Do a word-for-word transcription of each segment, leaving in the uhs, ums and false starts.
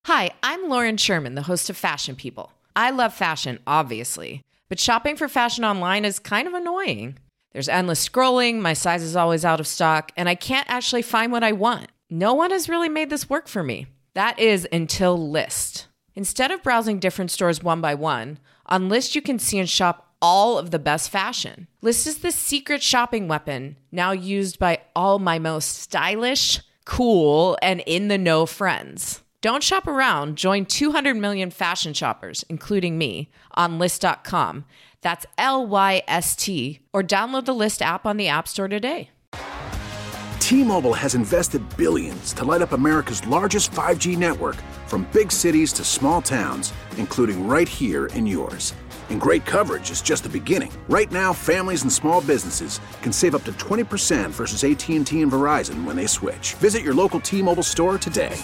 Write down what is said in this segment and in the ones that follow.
Hi, I'm Lauren Sherman, the host of Fashion People. I love fashion, obviously, but shopping for fashion online is kind of annoying. There's endless scrolling, my size is always out of stock, and I can't actually find what I want. No one has really made this work for me. That is until Lyst. Instead of browsing different stores one by one, on Lyst you can see and shop all of the best fashion. Lyst is the secret shopping weapon now used by all my most stylish, cool, and in-the-know friends. Don't shop around. Join two hundred million fashion shoppers, including me, on Lyst dot com. That's L Y S T, or download the Lyst app on the App Store today. T-Mobile has invested billions to light up America's largest five G network, from big cities to small towns, including right here in yours. And great coverage is just the beginning. Right now, families and small businesses can save up to twenty percent versus A T and T and Verizon when they switch. Visit your local T-Mobile store today.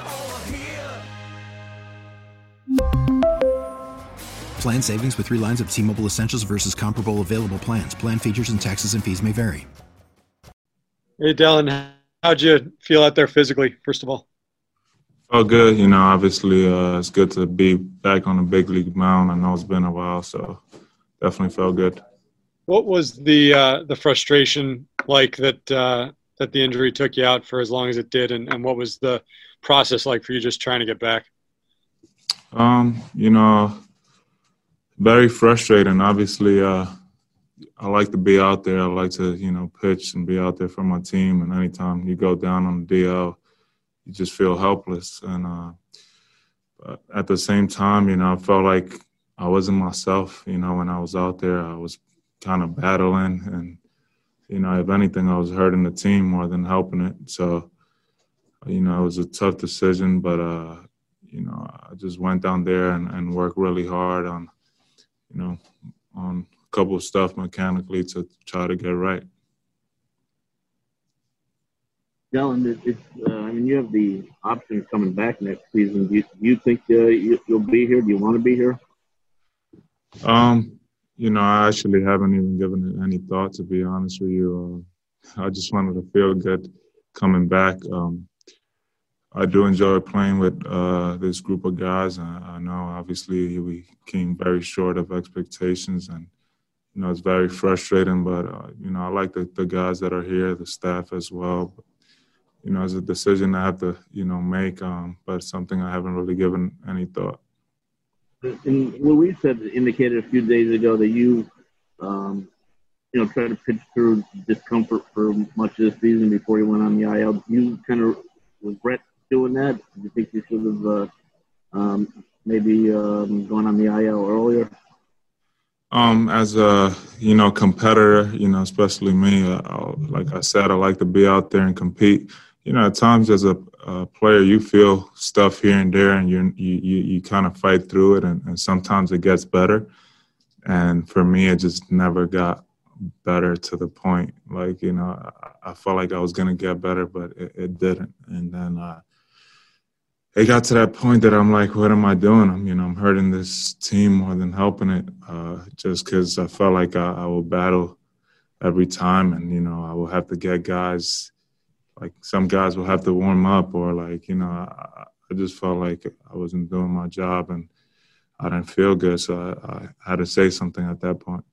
Plan savings with three lines of T-Mobile Essentials versus comparable available plans. Plan features and taxes and fees may vary. Hey, Dellin, how'd you feel out there physically, first of all? Felt good. You know, obviously uh, it's good to be back on the big league mound. I know it's been a while, so definitely felt good. What was the uh, the frustration like that uh, that the injury took you out for as long as it did, and, and what was the process like for you just trying to get back? Um, you know, very frustrating. Obviously, uh, I like to be out there. I like to, you know, pitch and be out there for my team. And anytime you go down on the D L, you just feel helpless. And uh, but at the same time, you know, I felt like I wasn't myself. You know, when I was out there, I was kind of battling. And, you know, if anything, I was hurting the team more than helping it. So, you know, it was a tough decision. But, uh, you know, I just went down there and, and worked really hard on, you know, on a couple of stuff mechanically to try to get right. Dellin, it, it's, uh, I mean, you have the option of coming back next season. Do you, do you think uh, you, you'll be here? Do you want to be here? Um, you know, I actually haven't even given it any thought, to be honest with you. Uh, I just wanted to feel good coming back. Um, I do enjoy playing with uh, this group of guys. I, I know, obviously, we came very short of expectations, and, you know, it's very frustrating. But, uh, you know, I like the, the guys that are here, the staff as well. But, you know, it's a decision I have to, you know, make, um, but something I haven't really given any thought. And Luis had indicated a few days ago that you, um, you know, tried to pitch through discomfort for much of the season before you went on the I L. Do you kind of regret doing that? Do you think you should have uh, um, maybe um, gone on the I L earlier? Um, as a, you know, competitor, you know, especially me, uh, like I said, I like to be out there and compete. You know, at times as a, a player, you feel stuff here and there, and you you you, you kind of fight through it, and, and sometimes it gets better. And for me, it just never got better to the point. Like, you know, I, I felt like I was going to get better, but it, it didn't. And then uh, it got to that point that I'm like, what am I doing? I'm, you know, I'm hurting this team more than helping it, uh, just because I felt like I, I will battle every time. And, you know, I will have to get guys, like some guys will have to warm up, or like, you know, I, I just felt like I wasn't doing my job and I didn't feel good. So I, I had to say something at that point.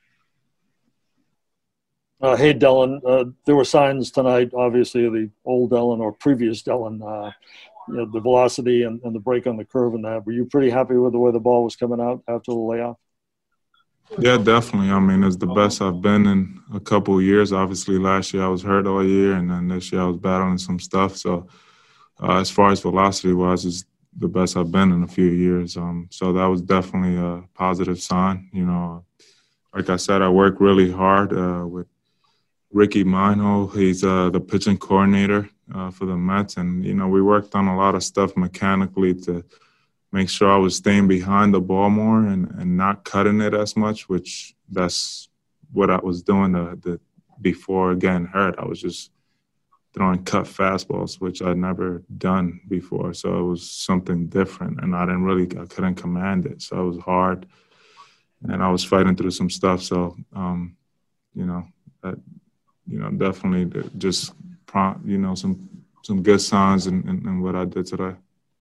Uh, hey, Dellin, uh, there were signs tonight, obviously, of the old Dellin or previous Dellin, uh, you know, the velocity and, and the break on the curve and that. Were you pretty happy with the way the ball was coming out after the layoff? Yeah, definitely. I mean, it's the best I've been in a couple of years. Obviously, last year I was hurt all year, and then this year I was battling some stuff. So uh, as far as velocity-wise, it's the best I've been in a few years. Um, so that was definitely a positive sign. You know, like I said, I worked really hard uh, with Ricky Manho. He's uh, the pitching coordinator uh, for the Mets. And, you know, we worked on a lot of stuff mechanically to make sure I was staying behind the ball more and, and not cutting it as much, which that's what I was doing the, the, before getting hurt. I was just throwing cut fastballs, which I'd never done before. So it was something different, and I didn't really, I couldn't command it. So it was hard, and I was fighting through some stuff. So, um, you know, that, you know, definitely just, you know, some, some good signs in, in, in what I did today.